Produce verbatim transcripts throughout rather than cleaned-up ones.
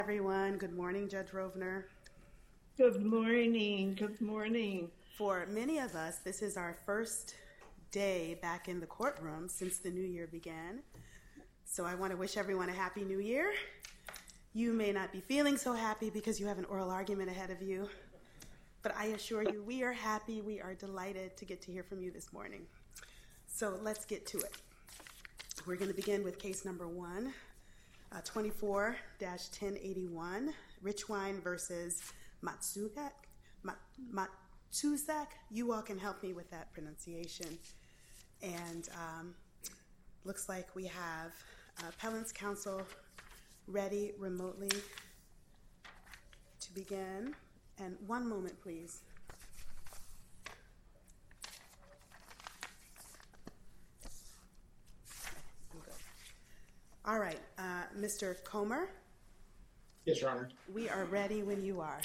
Everyone, good morning, Judge Rovner. Good morning, good morning. For many of us, this is our first day back in the courtroom since the new year began. So I want to wish everyone a happy new year. You may not be feeling so happy because you have an oral argument ahead of you, but I assure you we are happy, we are delighted to get to hear from you this morning. So let's get to it. We're going to begin with case number one. Uh, twenty-four dash ten eighty-one, Richwine versus Matsuzak. Matsuzak, you all can help me with that pronunciation. And um, looks like we have uh, appellant's counsel ready remotely to begin. And one moment, please. All right, uh, Mister Comer? Yes, Your Honor. We are ready when you are.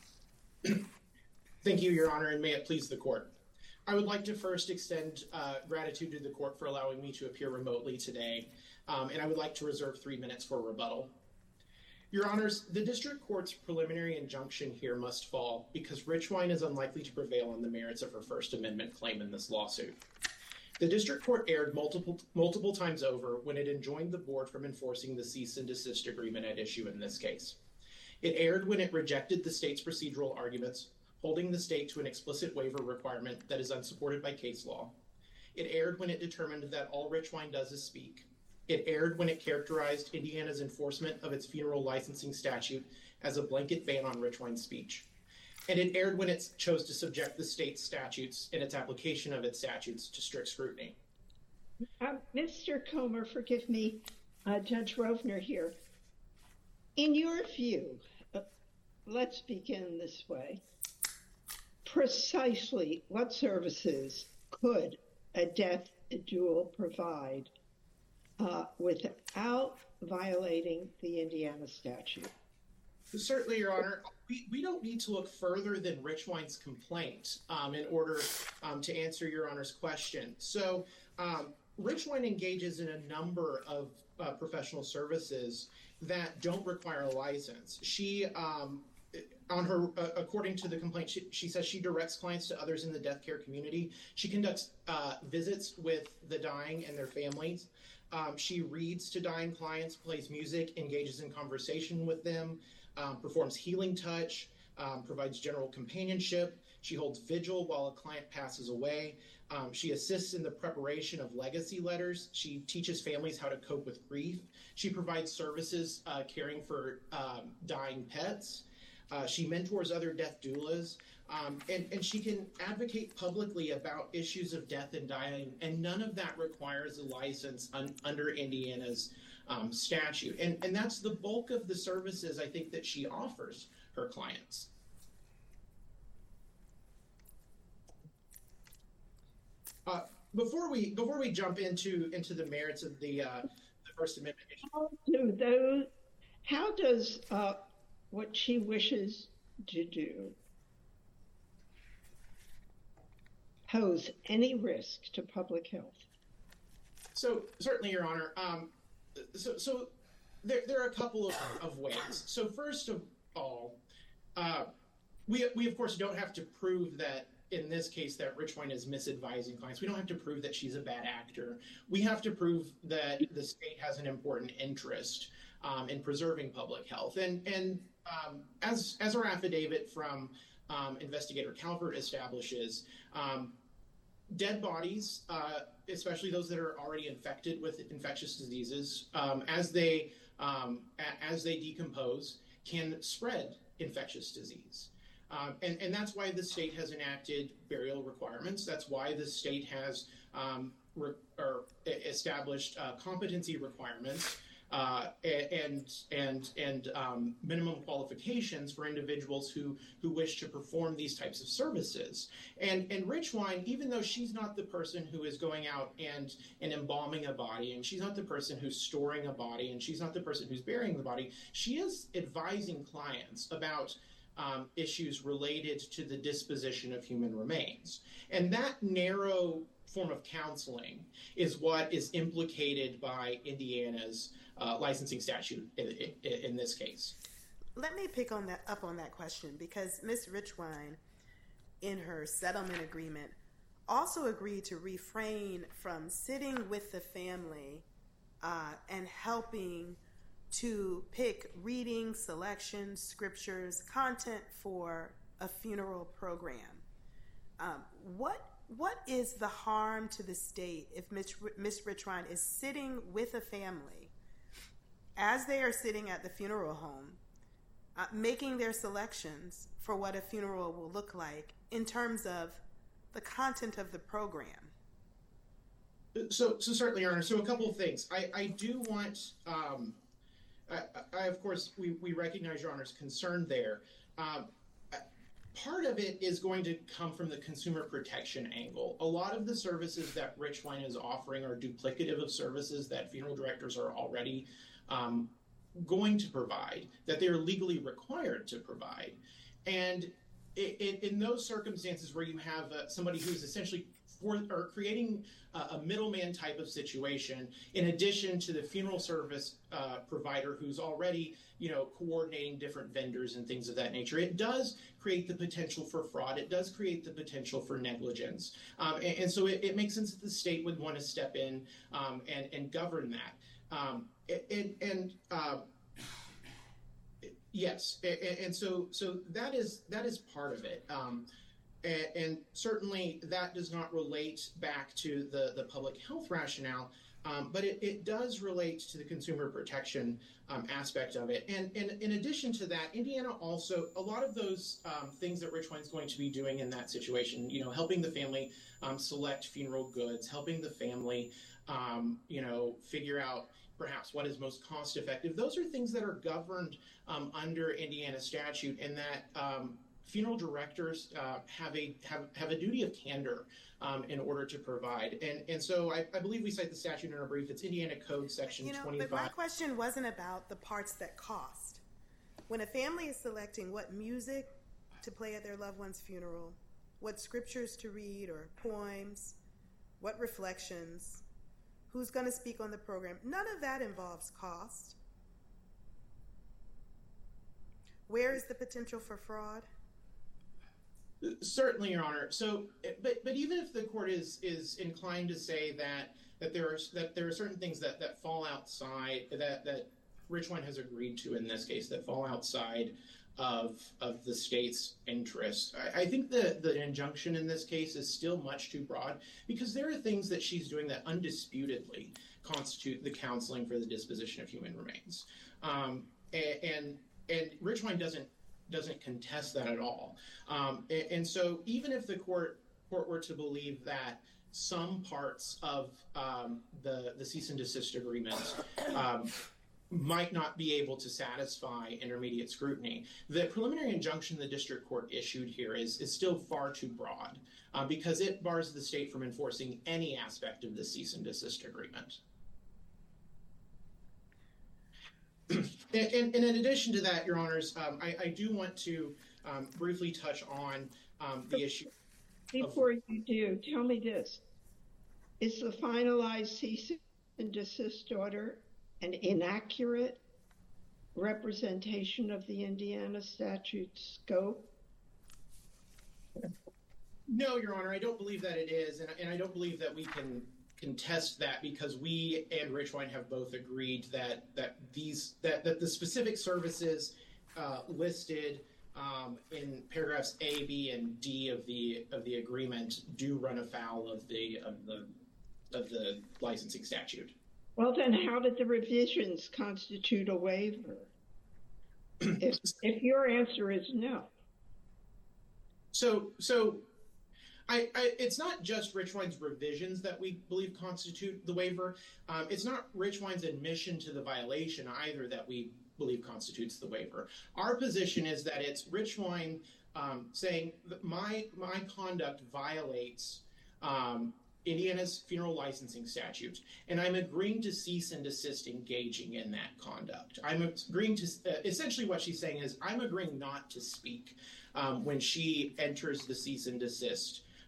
Thank you, Your Honor, and may it please the court. I would like to first extend uh, gratitude to the court for allowing me to appear remotely today, um, and I would like to reserve three minutes for rebuttal. Your Honors, the district court's preliminary injunction here must fall because Richwine is unlikely to prevail on the merits of her First Amendment claim in this lawsuit. The district court erred multiple multiple times over when it enjoined the board from enforcing the cease and desist agreement at issue in this case. It erred when it rejected the state's procedural arguments, holding the state to an explicit waiver requirement that is unsupported by case law. It erred when it determined that all Richwine does is speak. It erred when it characterized Indiana's enforcement of its funeral licensing statute as a blanket ban on Richwine speech. And it erred when it chose to subject the state's statutes and its application of its statutes to strict scrutiny. Uh, Mister Comer, forgive me, uh, Judge Rovner here. In your view, uh, let's begin this way. Precisely what services could a death duel provide uh, without violating the Indiana statute? Certainly, Your Honor. We, we don't need to look further than Richwine's complaint um, in order um, to answer Your Honor's question. So um, Richwine engages in a number of uh, professional services that don't require a license. She, um, on her, uh, according to the complaint, she, she says she directs clients to others in the death care community. She conducts uh, visits with the dying and their families. Um, she reads to dying clients, plays music, engages in conversation with them, Um, performs healing touch, um, provides general companionship. She holds vigil while a client passes away. Um, she assists in the preparation of legacy letters. She teaches families how to cope with grief. She provides services uh, caring for um, dying pets. Uh, she mentors other death doulas. Um, and, and she can advocate publicly about issues of death and dying, and none of that requires a license un- under Indiana's Um, statute. And, and that's the bulk of the services I think that she offers her clients. Uh, before we before we jump into into the merits of the, uh, the First Amendment issue, how do those, how does uh, what she wishes to do pose any risk to public health? So certainly, Your Honor. Um, So, so there, there are a couple of, of ways. So first of all, uh, we, we of course don't have to prove that in this case that Richwine is misadvising clients. We don't have to prove that she's a bad actor. We have to prove that the state has an important interest um, in preserving public health. And and um, as as our affidavit from um, Investigator Calvert establishes, um, dead bodies, uh, especially those that are already infected with infectious diseases, um, as they um, a- as they decompose, can spread infectious disease. Um, and, and that's why the state has enacted burial requirements. That's why the state has um, re- or established uh, competency requirements uh, and and and um, minimum qualifications for individuals who who wish to perform these types of services. And and Richwine, even though she's not the person who is going out and and embalming a body, and she's not the person who's storing a body, and she's not the person who's burying the body, she is advising clients about Um, issues related to the disposition of human remains. And that narrow form of counseling is what is implicated by Indiana's uh, licensing statute in, in, in this case. let me pick on that up on that question, because Miss Richwine, in her settlement agreement, also agreed to refrain from sitting with the family uh, and helping to pick reading, selections, scriptures, content for a funeral program. Um, what what is the harm to the state if Miss Miss Richwine is sitting with a family as they are sitting at the funeral home, uh, making their selections for what a funeral will look like in terms of the content of the program? So, so certainly, Your Honor. So a couple of things. I, I do want, um, I, I, of course, we, we recognize Your Honor's concern there. Um, part of it is going to come from the consumer protection angle. A lot of the services that Richwine is offering are duplicative of services that funeral directors are already um, going to provide, that they are legally required to provide. And it, it, in those circumstances where you have uh, somebody who's essentially for, or creating uh, a middleman type of situation, in addition to the funeral service uh, provider who's already, you know, coordinating different vendors and things of that nature, it does create the potential for fraud. It does create the potential for negligence. Um, and, and so it, it makes sense that the state would want to step in um, and, and govern that. Um, and and uh, yes, and, and so so that is that is part of it. Um, And, and certainly that does not relate back to the, the public health rationale, um, but it, it does relate to the consumer protection um, aspect of it. And, and in addition to that, Indiana also, a lot of those um, things that Richwine's going to be doing in that situation, you know, helping the family um, select funeral goods, helping the family, um, you know, figure out perhaps what is most cost effective. Those are things that are governed um, under Indiana statute, and that um, funeral directors uh, have a have, have a duty of candor um, in order to provide. And and so I, I believe we cite the statute in our brief. It's Indiana Code Section you know, twenty-five. But my question wasn't about the parts that cost. When a family is selecting what music to play at their loved one's funeral, what scriptures to read or poems, what reflections, who's going to speak on the program, none of that involves cost. Where is the potential for fraud? Certainly, Your Honor. So, but but even if the court is is inclined to say that that there are that there are certain things that, that fall outside that that Richwine has agreed to in this case that fall outside of of the state's interests, I, I think the the injunction in this case is still much too broad, because there are things that she's doing that undisputedly constitute the counseling for the disposition of human remains, um, and, and and Richwine doesn't. doesn't contest that at all. Um, and, and so even if the court court were to believe that some parts of um, the, the cease and desist agreement um, might not be able to satisfy intermediate scrutiny, the preliminary injunction the district court issued here is, is still far too broad uh, because it bars the state from enforcing any aspect of the cease and desist agreement. And, and, and in addition to that, Your Honors, um, I, I do want to um, briefly touch on um, the issue. Before of, you do, tell me this. Is the finalized cease and desist order an inaccurate representation of the Indiana statute scope? No, Your Honor, I don't believe that it is, and, and I don't believe that we can contest that, because we and Richwine have both agreed that that these that, that the specific services uh, listed um, in paragraphs A, B, and D of the of the agreement do run afoul of the of the of the licensing statute. Well, then, how did the revisions constitute a waiver? if, if your answer is no. So so. I, I, it's not just Richwine's revisions that we believe constitute the waiver. Um, it's not Richwine's admission to the violation either that we believe constitutes the waiver. Our position is that it's Richwine um, saying that my my conduct violates um, Indiana's funeral licensing statute, and I'm agreeing to cease and desist engaging in that conduct. I'm agreeing to uh, essentially what she's saying is I'm agreeing not to speak um, when she enters the cease and desist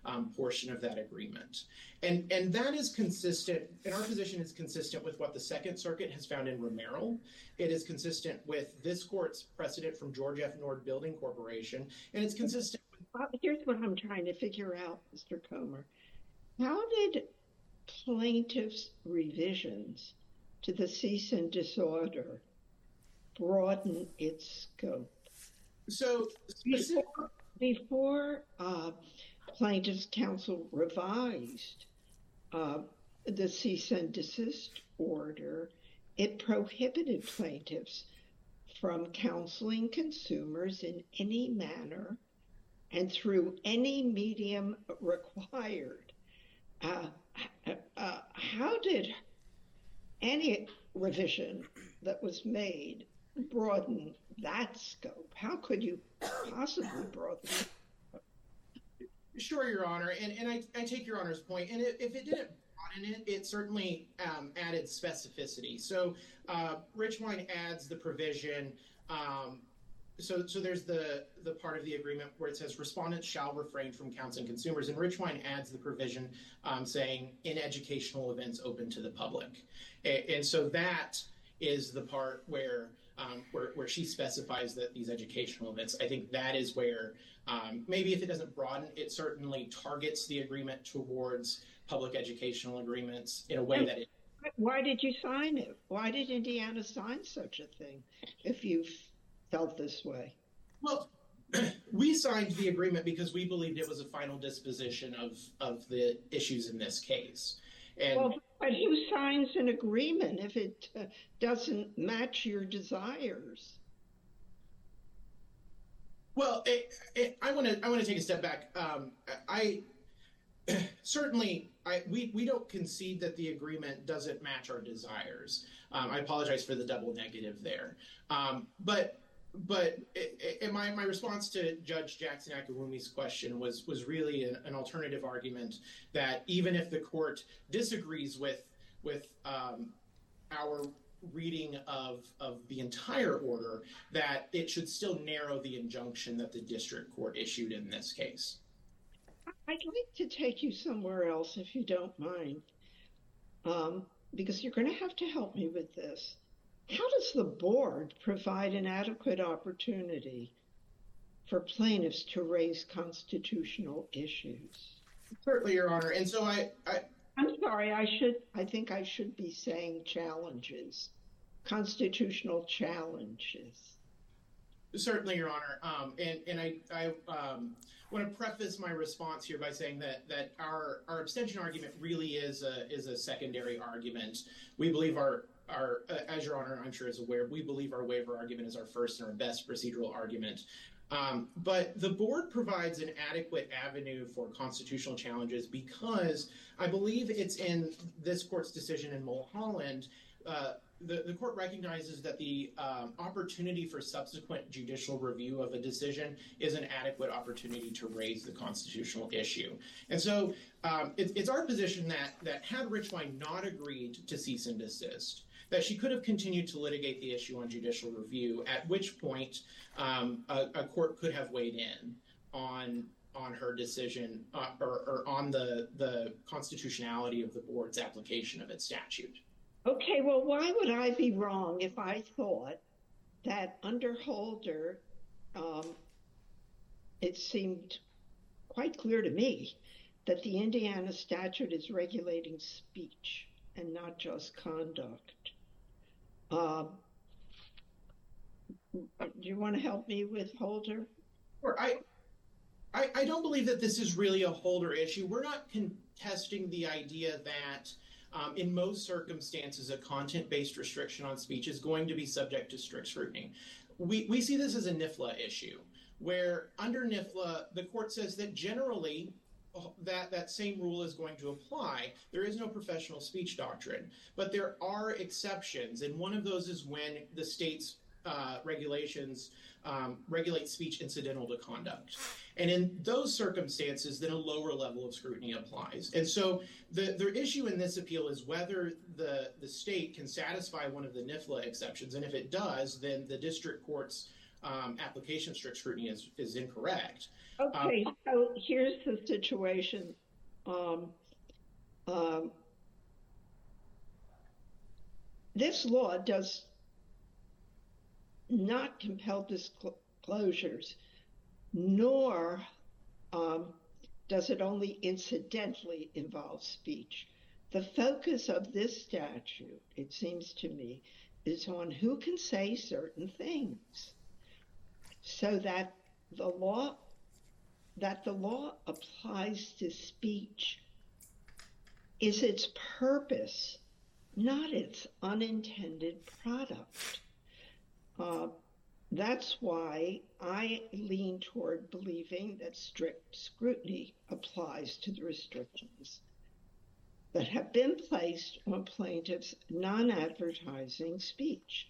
um, portion of that agreement. And, and that is consistent, and our position is consistent with what the Second Circuit has found in Romero. It is consistent with this court's precedent from George F. Nord Building Corporation, and it's consistent with... Well, here's what I'm trying to figure out, Mister Comer. How did plaintiffs' revisions to the cease and desist broaden its scope? So, before, before uh, plaintiffs' counsel revised uh, the cease and desist order, it prohibited plaintiffs from counseling consumers in any manner and through any medium required. Uh, uh, how did any revision that was made broaden that scope? How could you possibly broaden it? Sure, Your Honor, and, and I, I take Your Honor's point, and if it didn't broaden it, it certainly um, added specificity. So uh, Richwine adds the provision, um, so so there's the, the part of the agreement where it says respondents shall refrain from counseling consumers, and Richwine adds the provision um, saying in educational events open to the public. And, and so that is the part where Um, where, where she specifies that these educational events, I think that is where um, maybe if it doesn't broaden, it certainly targets the agreement towards public educational agreements in a way that it... Why did you sign it? Why did Indiana sign such a thing if you felt this way? Well, we signed the agreement because we believed it was a final disposition of, of the issues in this case. And well, but who signs an agreement if it uh, doesn't match your desires? Well, it, it, I want to I want to take a step back. Um, I certainly I we we don't concede that the agreement doesn't match our desires. Um, I apologize for the double negative there, um, but. But it, it, my, my response to Judge Jackson Akawumi's question was was really an, an alternative argument that even if the court disagrees with with um, our reading of of the entire order, that it should still narrow the injunction that the district court issued in this case. I'd like to take you somewhere else if you don't mind, um, because you're going to have to help me with this. How does the board provide an adequate opportunity for plaintiffs to raise constitutional issues? Certainly, Your Honor. And so I, I I'm sorry, I should I think I should be saying challenges, constitutional challenges. Certainly, Your Honor. Um, and and I, I um, want to preface my response here by saying that that our, our abstention argument really is a is a secondary argument. We believe our Our, uh, as Your Honor, I'm sure is aware, we believe our waiver argument is our first and our best procedural argument. Um, but the board provides an adequate avenue for constitutional challenges because I believe it's in this court's decision in Mulholland. Uh, the, the court recognizes that the um, opportunity for subsequent judicial review of a decision is an adequate opportunity to raise the constitutional issue. And so um, it, it's our position that, that had Richwine not agreed to cease and desist, that she could have continued to litigate the issue on judicial review, at which point um, a, a court could have weighed in on on her decision uh, or, or on the, the constitutionality of the board's application of its statute. Okay, well, why would I be wrong if I thought that under Holder, um, it seemed quite clear to me that the Indiana statute is regulating speech and not just conduct. Uh, do you want to help me with Holder? Sure. I, I, I don't believe that this is really a Holder issue. We're not contesting the idea that um, in most circumstances, a content-based restriction on speech is going to be subject to strict scrutiny. We, we see this as a NIFLA issue, where under NIFLA, the court says that generally that that same rule is going to apply. There is no professional speech doctrine, but there are exceptions, and one of those is when the state's uh, regulations um, regulate speech incidental to conduct. And in those circumstances, then a lower level of scrutiny applies. And so the, the issue in this appeal is whether the, the state can satisfy one of the NIFLA exceptions, and if it does, then the district court's um, application of strict scrutiny is, is incorrect. Okay, Um, so here's the situation. Um, um, this law does not compel disclosures, nor um, does it only incidentally involve speech. The focus of this statute, it seems to me, is on who can say certain things, so that the law that the law applies to speech is its purpose, not its unintended product. Uh, that's why I lean toward believing that strict scrutiny applies to the restrictions that have been placed on plaintiffs' non-advertising speech.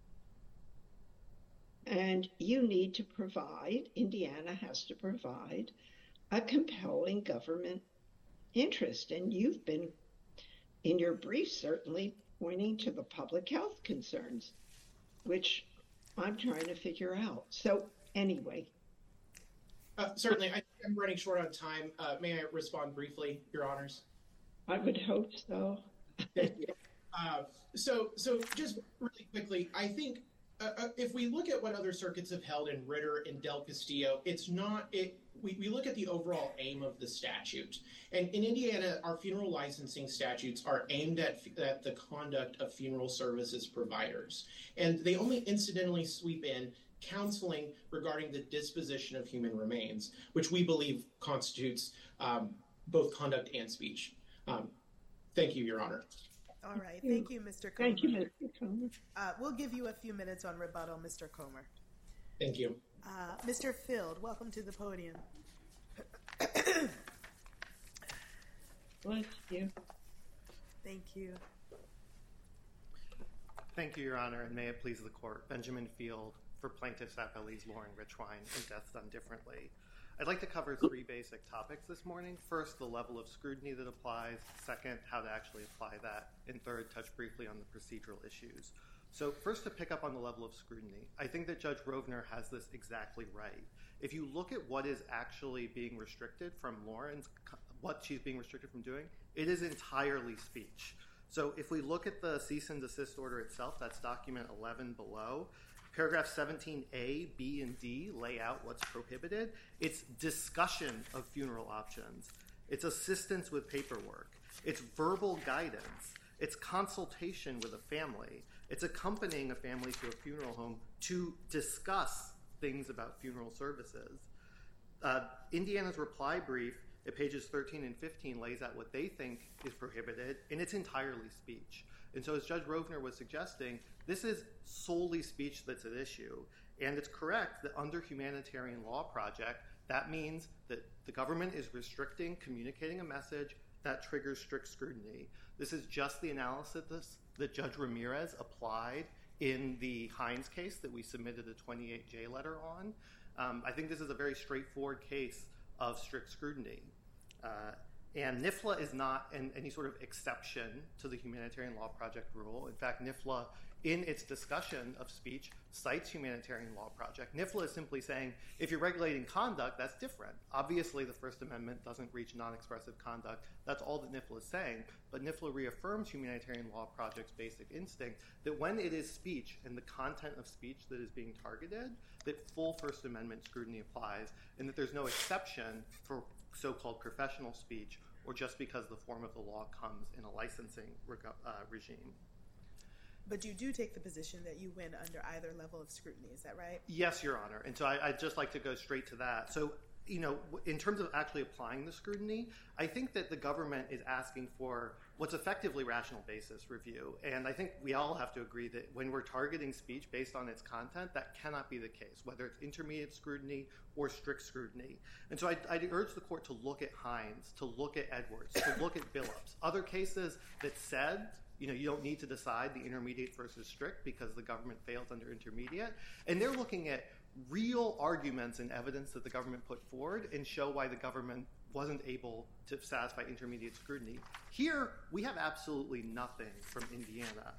And you need to provide, Indiana has to provide, a compelling government interest. And you've been, in your brief, certainly pointing to the public health concerns, which I'm trying to figure out. So anyway. uh, certainly, I think I'm running short on time. Uh, may I respond briefly, Your Honors? I would hope so. Thank you. Uh, so, so just really quickly, I think uh, if we look at what other circuits have held in Ritter and Del Castillo, it's not it. We, we look at the overall aim of the statute, and in Indiana, our funeral licensing statutes are aimed at, at the conduct of funeral services providers, and they only incidentally sweep in counseling regarding the disposition of human remains, which we believe constitutes um, both conduct and speech. Um, thank you, Your Honor. All right. Thank you, Mister Comer. Thank you, Mister Comer. Uh, we'll give you a few minutes on rebuttal, Mister Comer. Thank you. Uh, Mister Field, welcome to the podium. Bless you. Thank you. Thank you, Your Honor, and may it please the Court. Benjamin Field for Plaintiffs Appellees Lauren Richwine and Death Done Differently. I'd like to cover three basic topics this morning. First, the level of scrutiny that applies. Second, how to actually apply that. And third, touch briefly on the procedural issues. So first, to pick up on the level of scrutiny, I think that Judge Rovner has this exactly right. If you look at what is actually being restricted from Lauren's, what she's being restricted from doing, it is entirely speech. So if we look at the cease and desist order itself, that's document eleven below, paragraph seventeen A, B, and D lay out what's prohibited. It's discussion of funeral options. It's assistance with paperwork. It's verbal guidance. It's consultation with a family. It's accompanying a family to a funeral home to discuss things about funeral services. Uh, Indiana's reply brief at pages thirteen and fifteen lays out what they think is prohibited, and it's entirely speech. And so as Judge Rovner was suggesting, this is solely speech that's at issue. And it's correct that under Humanitarian Law Project, that means that the government is restricting communicating a message that triggers strict scrutiny. This is just the analysis that Judge Ramirez applied in the Hines case that we submitted a twenty-eight J letter on. Um, I think this is a very straightforward case of strict scrutiny. Uh, And NIFLA is not an, any sort of exception to the Humanitarian Law Project rule. In fact, NIFLA, in its discussion of speech, cites Humanitarian Law Project. NIFLA is simply saying, if you're regulating conduct, that's different. Obviously, the First Amendment doesn't reach non-expressive conduct. That's all that NIFLA is saying. But NIFLA reaffirms Humanitarian Law Project's basic instinct that when it is speech and the content of speech that is being targeted, that full First Amendment scrutiny applies, and that there's no exception for so-called professional speech or just because the form of the law comes in a licensing reg- uh, regime. But you do take the position that you win under either level of scrutiny, is that right? Yes, Your Honor. And so I, I'd just like to go straight to that. So, you know, in terms of actually applying the scrutiny, I think that the government is asking for what's effectively rational basis review. And I think we all have to agree that when we're targeting speech based on its content, that cannot be the case, whether it's intermediate scrutiny or strict scrutiny. And so I'd, I'd urge the court to look at Hines, to look at Edwards, to look at Billups. Other cases that said, you know, you don't need to decide the intermediate versus strict because the government fails under intermediate. And they're looking at real arguments and evidence that the government put forward and show why the government wasn't able to satisfy intermediate scrutiny. Here, we have absolutely nothing from Indiana.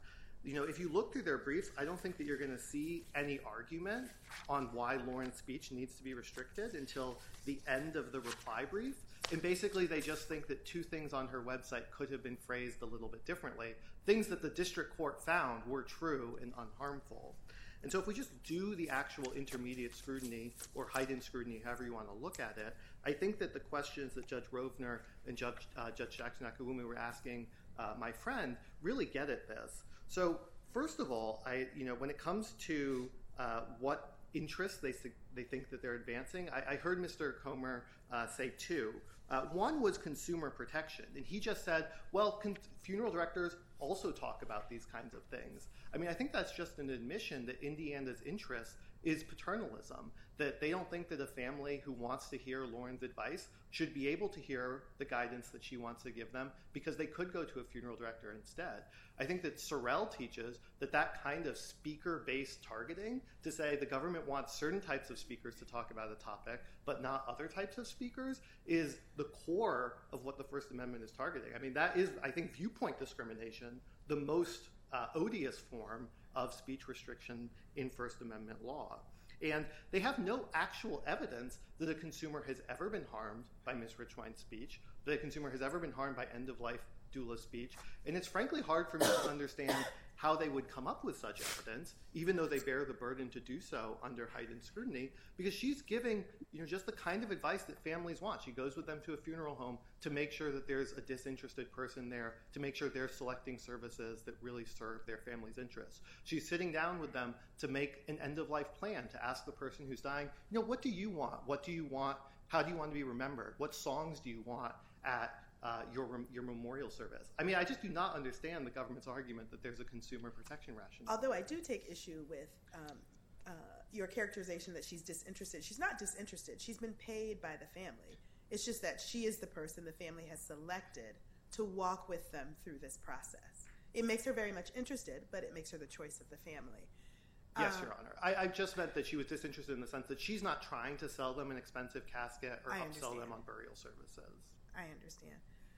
you know, if you look through their briefs, I don't think that you're going to see any argument on why Lauren's speech needs to be restricted until the end of the reply brief. And basically, they just think that two things on her website could have been phrased a little bit differently, things that the district court found were true and unharmful. And so if we just do the actual intermediate scrutiny or heightened scrutiny, however you want to look at it, I think that the questions that Judge Rovner and Judge, uh, Judge Jackson-Nakagumi were asking uh, my friend really get at this. So first of all, I, you know, when it comes to uh, what interests they, they think that they're advancing, I, I heard Mister Comer uh, say two. Uh, one was consumer protection, and he just said, well, con- funeral directors also talk about these kinds of things. I mean, I think that's just an admission that Indiana's interest is paternalism, that they don't think that a family who wants to hear Lauren's advice should be able to hear the guidance that she wants to give them because they could go to a funeral director instead. I think that Sorrell teaches that that kind of speaker-based targeting, to say the government wants certain types of speakers to talk about a topic but not other types of speakers, is the core of what the First Amendment is targeting. I mean, that is, I think, viewpoint discrimination, the most uh, odious form of speech restriction in First Amendment law. And they have no actual evidence that a consumer has ever been harmed by Miz Richwine's speech, that a consumer has ever been harmed by end-of-life doula speech. And it's frankly hard for me to understand how they would come up with such evidence, even though they bear the burden to do so under heightened scrutiny, because she's giving, you know, just the kind of advice that families want. She goes with them to a funeral home to make sure that there's a disinterested person there, to make sure they're selecting services that really serve their family's interests. She's sitting down with them to make an end-of-life plan, to ask the person who's dying, you know, what do you want? What do you want? How do you want to be remembered? What songs do you want at Uh, your your memorial service? I mean, I just do not understand the government's argument that there's a consumer protection rationale. Although I do take issue with um, uh, your characterization that she's disinterested. She's not disinterested. She's been paid by the family. It's just that she is the person the family has selected to walk with them through this process. It makes her very much interested, but it makes her the choice of the family. Yes, um, Your Honor. I, I just meant that she was disinterested in the sense that she's not trying to sell them an expensive casket or I upsell understand. them on burial services. I understand.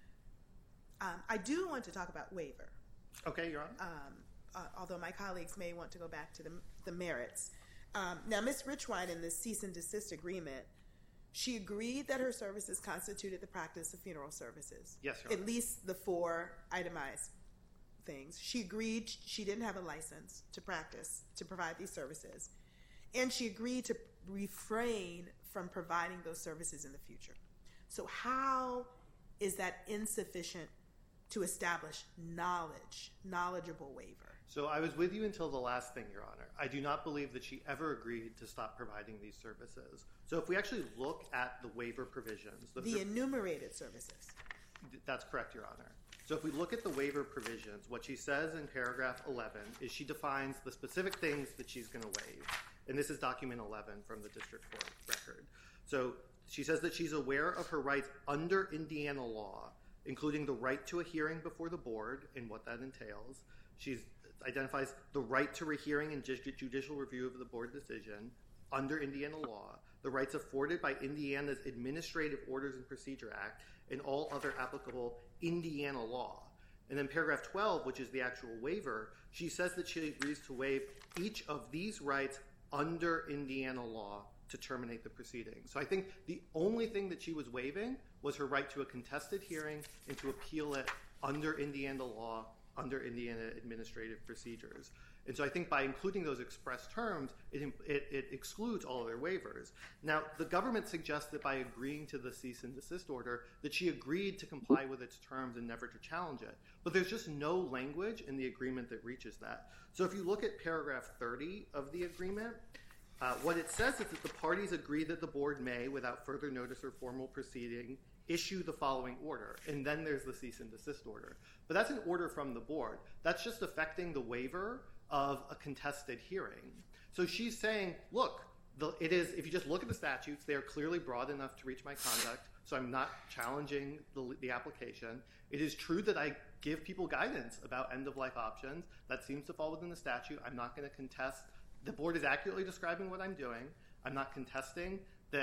Um, I do want to talk about waiver. Okay, Your Honor. Um, uh, although my colleagues may want to go back to the, the merits. Um, now, Miz Richwine, in the cease and desist agreement, she agreed that her services constituted the practice of funeral services. Yes, Your Honor. At least the four itemized things. She agreed she didn't have a license to practice, to provide these services. And she agreed to refrain from providing those services in the future. So how is that insufficient to establish knowledge, knowledgeable waiver? So I was with you until the last thing, Your Honor. I do not believe that she ever agreed to stop providing these services. So if we actually look at the waiver provisions... The, the enumerated services. That's correct, Your Honor. So if we look at the waiver provisions, what she says in paragraph eleven is she defines the specific things that she's going to waive. And this is document eleven from the district court record. So she says that she's aware of her rights under Indiana law, including the right to a hearing before the board and what that entails. She identifies the right to rehearing and judicial review of the board decision under Indiana law, the rights afforded by Indiana's Administrative Orders and Procedure Act, and all other applicable Indiana law. And then paragraph twelve, which is the actual waiver, she says that she agrees to waive each of these rights under Indiana law to terminate the proceedings. So I think the only thing that she was waiving was her right to a contested hearing and to appeal it under Indiana law, under Indiana administrative procedures. And so I think by including those express terms, it, it, it excludes all of their waivers. Now, the government suggests that by agreeing to the cease and desist order, that she agreed to comply with its terms and never to challenge it. But there's just no language in the agreement that reaches that. So if you look at paragraph thirty of the agreement, Uh, what it says is that the parties agree that the board may, without further notice or formal proceeding, issue the following order. And then there's the cease and desist order. But that's an order from the board. That's just affecting the waiver of a contested hearing. So she's saying, look, the, it is, if you just look at the statutes, they are clearly broad enough to reach my conduct, so I'm not challenging the, the application. It is true that I give people guidance about end-of-life options. That seems to fall within the statute. I'm not going to contest. The board is accurately describing what I'm doing. I'm not contesting that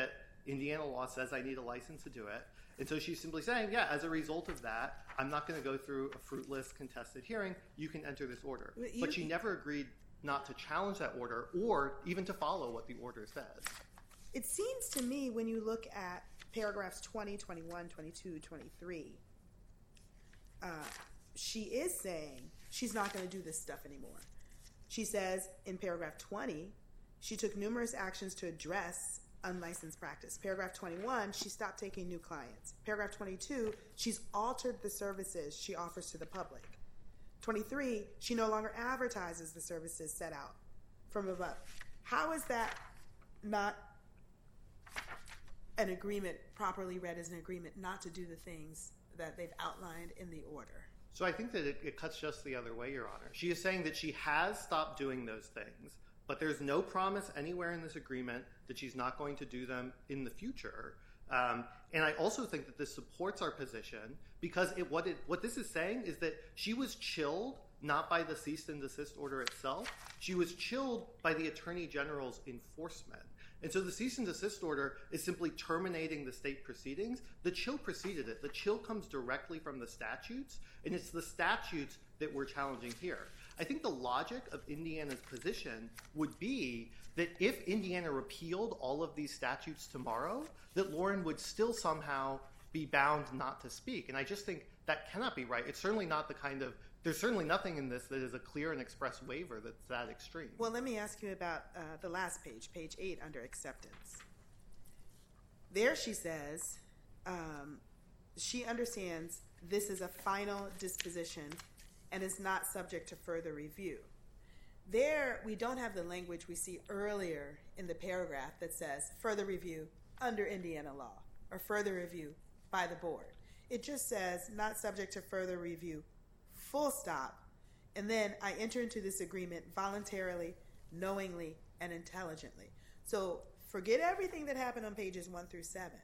Indiana law says I need a license to do it. And so she's simply saying, yeah, as a result of that, I'm not going to go through a fruitless contested hearing. You can enter this order. But, you, but she never agreed not to challenge that order or even to follow what the order says. It seems to me when you look at paragraphs twenty, twenty-one, twenty-two, twenty-three, uh, she is saying she's not going to do this stuff anymore. She says in paragraph twenty, she took numerous actions to address unlicensed practice. Paragraph twenty-one, she stopped taking new clients. Paragraph twenty-two, she's altered the services she offers to the public. twenty-three, she no longer advertises the services set out from above. How is that not an agreement properly read as an agreement not to do the things that they've outlined in the order? So I think that it, it cuts just the other way, Your Honor. She is saying that she has stopped doing those things, but there's no promise anywhere in this agreement that she's not going to do them in the future. Um, and I also think that this supports our position because it, what, it, what this is saying is that she was chilled not by the cease and desist order itself. She was chilled by the Attorney General's enforcement. And so the cease and desist order is simply terminating the state proceedings. The chill preceded it. The chill comes directly from the statutes, and it's the statutes that we're challenging here. I think the logic of Indiana's position would be that if Indiana repealed all of these statutes tomorrow, that Lauren would still somehow be bound not to speak. And I just think that cannot be right. It's certainly not the kind of There's certainly nothing in this that is a clear and express waiver that's that extreme. Well, let me ask you about uh, the last page, page eight, under acceptance. There she says um, she understands this is a final disposition and is not subject to further review. There, we don't have the language we see earlier in the paragraph that says further review under Indiana law or further review by the board. It just says not subject to further review, full stop, and then I enter into this agreement voluntarily, knowingly, and intelligently. So forget everything that happened on pages one through seven.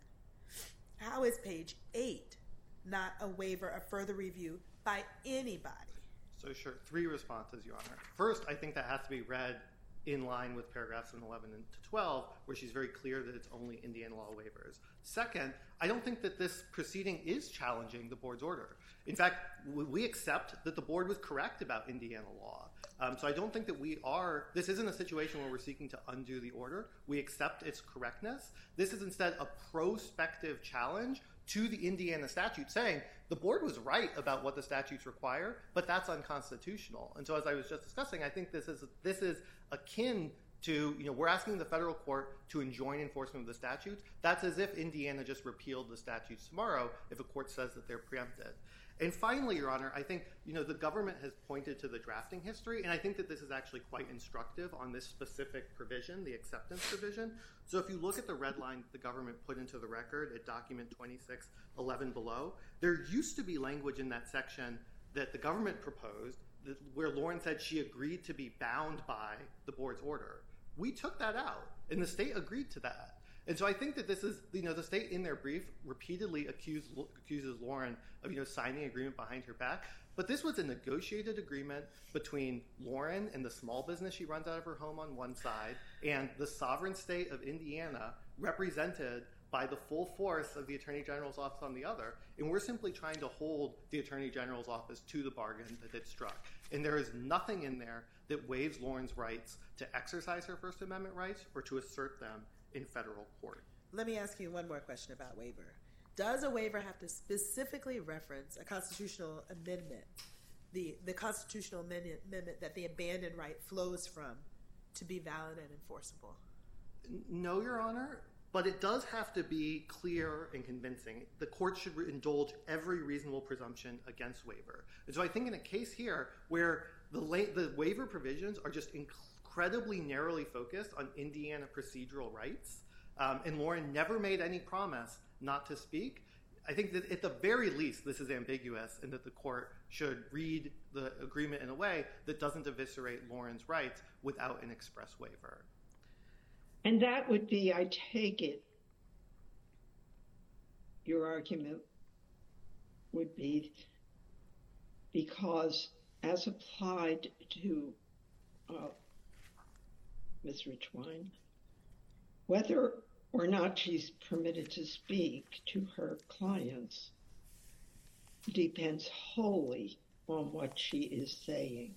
How is page eight not a waiver of further review by anybody? So sure, three responses, Your Honor. First, I think that has to be read in line with paragraphs eleven to twelve, where she's very clear that it's only Indiana law waivers. Second, I don't think that this proceeding is challenging the board's order. In fact, we accept that the board was correct about Indiana law. Um, so I don't think that we are, this isn't a situation where we're seeking to undo the order. We accept its correctness. This is instead a prospective challenge to the Indiana statute saying the board was right about what the statutes require, but that's unconstitutional. And so as I was just discussing, I think this is this is akin to, you know, we're asking the federal court to enjoin enforcement of the statutes. That's as if Indiana just repealed the statutes tomorrow if a court says that they're preempted. And finally, Your Honor, I think, you know, the government has pointed to the drafting history, and I think that this is actually quite instructive on this specific provision, the acceptance provision. So if you look at the red line the government put into the record at document twenty-six eleven below, there used to be language in that section that the government proposed that, where Lauren said she agreed to be bound by the board's order. We took that out, and the state agreed to that. And so I think that this is, you know, the state in their brief repeatedly accused, accuses Lauren of, you know, signing an agreement behind her back. But this was a negotiated agreement between Lauren and the small business she runs out of her home on one side and the sovereign state of Indiana represented by the full force of the Attorney General's office on the other. And we're simply trying to hold the Attorney General's office to the bargain that it struck. And there is nothing in there that waives Lauren's rights to exercise her First Amendment rights or to assert them in federal court. Let me ask you one more question about waiver. Does a waiver have to specifically reference a constitutional amendment, the, the constitutional amendment, amendment that the abandoned right flows from, to be valid and enforceable? No, Your Honor, but it does have to be clear and convincing. The court should indulge every reasonable presumption against waiver. And so I think in a case here where the, la- the waiver provisions are just incredibly narrowly focused on Indiana procedural rights, um, and Lauren never made any promise not to speak, I think that at the very least this is ambiguous and that the court should read the agreement in a way that doesn't eviscerate Lauren's rights without an express waiver. And that would be, I take it, your argument would be because as applied to uh, Miz Richwine, whether or not she's permitted to speak to her clients depends wholly on what she is saying.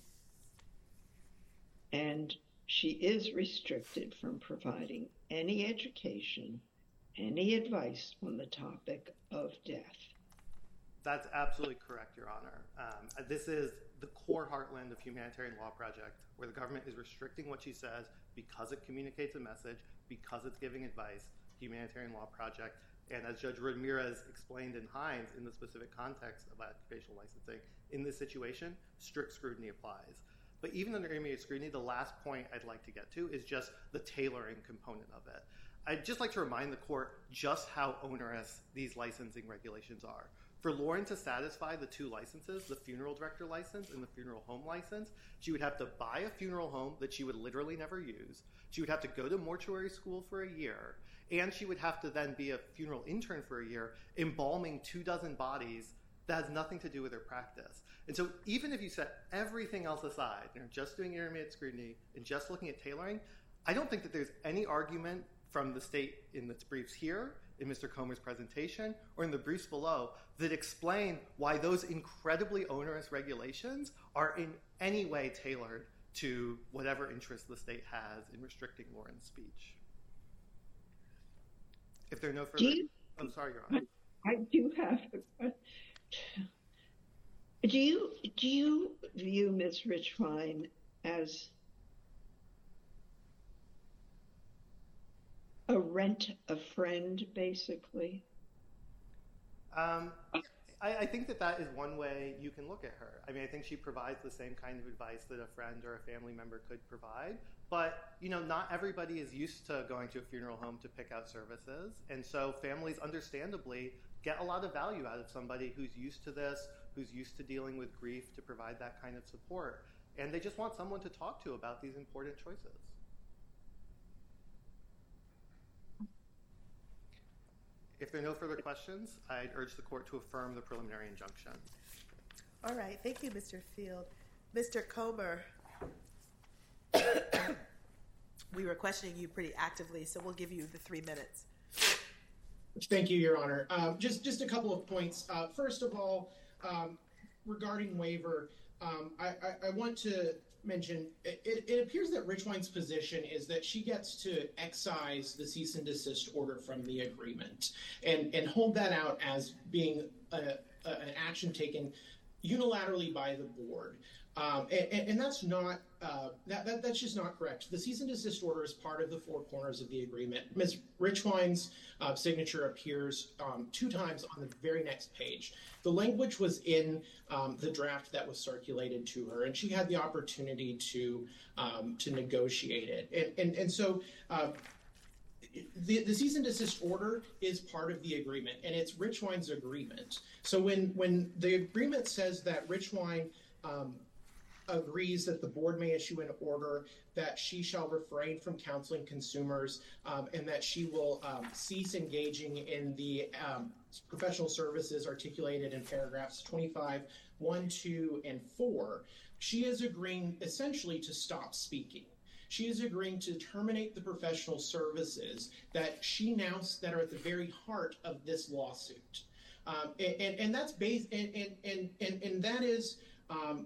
And she is restricted from providing any education, any advice on the topic of death. That's absolutely correct, Your Honor. Um, this is the core heartland of Humanitarian Law Project, where the government is restricting what she says because it communicates a message, because it's giving advice. Humanitarian Law Project, and as Judge Ramirez explained in Hines, in the specific context of occupational licensing, in this situation, strict scrutiny applies. But even under intermediate scrutiny, the last point I'd like to get to is just the tailoring component of it. I'd just like to remind the court just how onerous these licensing regulations are. For Lauren to satisfy the two licenses, the funeral director license and the funeral home license, she would have to buy a funeral home that she would literally never use. She would have to go to mortuary school for a year, and she would have to then be a funeral intern for a year, embalming two dozen bodies that has nothing to do with her practice. And so even if you set everything else aside, you know, just doing intermediate scrutiny and just looking at tailoring, I don't think that there's any argument from the state in its briefs here, in Mister Comer's presentation, or in the briefs below that explain why those incredibly onerous regulations are in any way tailored to whatever interest the state has in restricting Lauren's speech. If there are no further... You, I'm sorry, Your Honor. I, I do have a question. Do you, do you view Miz Richwine as a rent-a-friend, basically? Um, I, I think that that is one way you can look at her. I mean, I think she provides the same kind of advice that a friend or a family member could provide. But, you know, not everybody is used to going to a funeral home to pick out services. And so families, understandably, get a lot of value out of somebody who's used to this, who's used to dealing with grief, to provide that kind of support. And they just want someone to talk to about these important choices. If there are no further questions, I'd urge the court to affirm the preliminary injunction. All right. Thank you, Mister Field. Mister Comer, we were questioning you pretty actively, so we'll give you the three minutes. Thank you, Your Honor. Uh, just, just a couple of points. Uh, first of all, um, regarding waiver, um, I, I, I want to mention, it, it appears that Richwine's position is that she gets to excise the cease and desist order from the agreement and, and hold that out as being a, a, an action taken unilaterally by the board. Um, and, and that's not, uh, that, that, that's just not correct. The cease and desist order is part of the four corners of the agreement. Miz Richwine's uh, signature appears um, two times on the very next page. The language was in um, the draft that was circulated to her, and she had the opportunity to um, to negotiate it. And, and, and so uh, the, the cease and desist order is part of the agreement, and it's Richwine's agreement. So when, when the agreement says that Richwine um, agrees that the board may issue an order that she shall refrain from counseling consumers um, and that she will um, cease engaging in the um, professional services articulated in paragraphs twenty-five, one, two, and four, she is agreeing essentially to stop speaking. She is agreeing to terminate the professional services that she now, that are at the very heart of this lawsuit. Um, and, and, and that's based, and, and, and, and, and that is, um,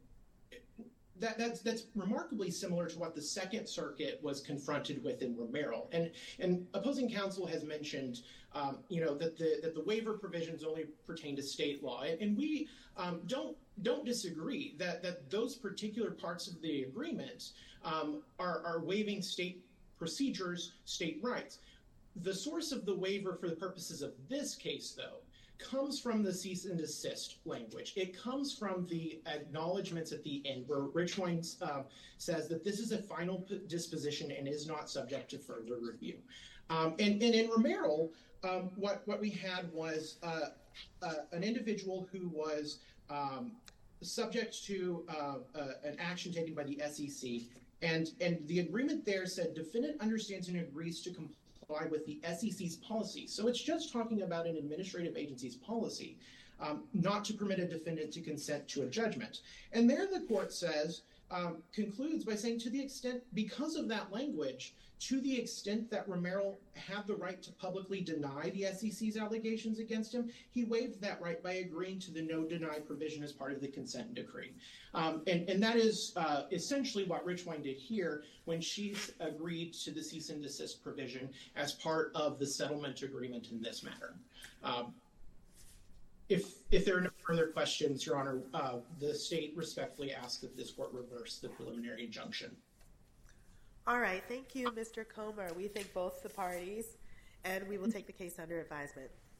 That, that's that's remarkably similar to what the Second Circuit was confronted with in Romero, and and opposing counsel has mentioned, um, you know, that the that the waiver provisions only pertain to state law, and, and we um, don't don't disagree that that those particular parts of the agreement um, are are waiving state procedures, state rights. The source of the waiver for the purposes of this case, though, comes from the cease and desist language. It comes from the acknowledgments at the end where Richwine uh, says that this is a final p- disposition and is not subject to further review. Um, and, and in Romero, um, what, what we had was uh, uh, an individual who was um, subject to uh, uh, an action taken by the S E C. And, and the agreement there said defendant understands and agrees to comply with the S E C's policy. So it's just talking about an administrative agency's policy, um, not to permit a defendant to consent to a judgment. And there the court says um, concludes by saying, to the extent, because of that language, to the extent that Romero had the right to publicly deny the S E C's allegations against him, he waived that right by agreeing to the no deny provision as part of the consent decree. Um, and, and that is uh, essentially what Richwine did here when she agreed to the cease and desist provision as part of the settlement agreement in this matter. Um, If if there are no further questions, Your Honor, uh, the state respectfully asks that this court reverse the preliminary injunction. All right. Thank you, Mister Comer. We thank both the parties, and we will take the case under advisement.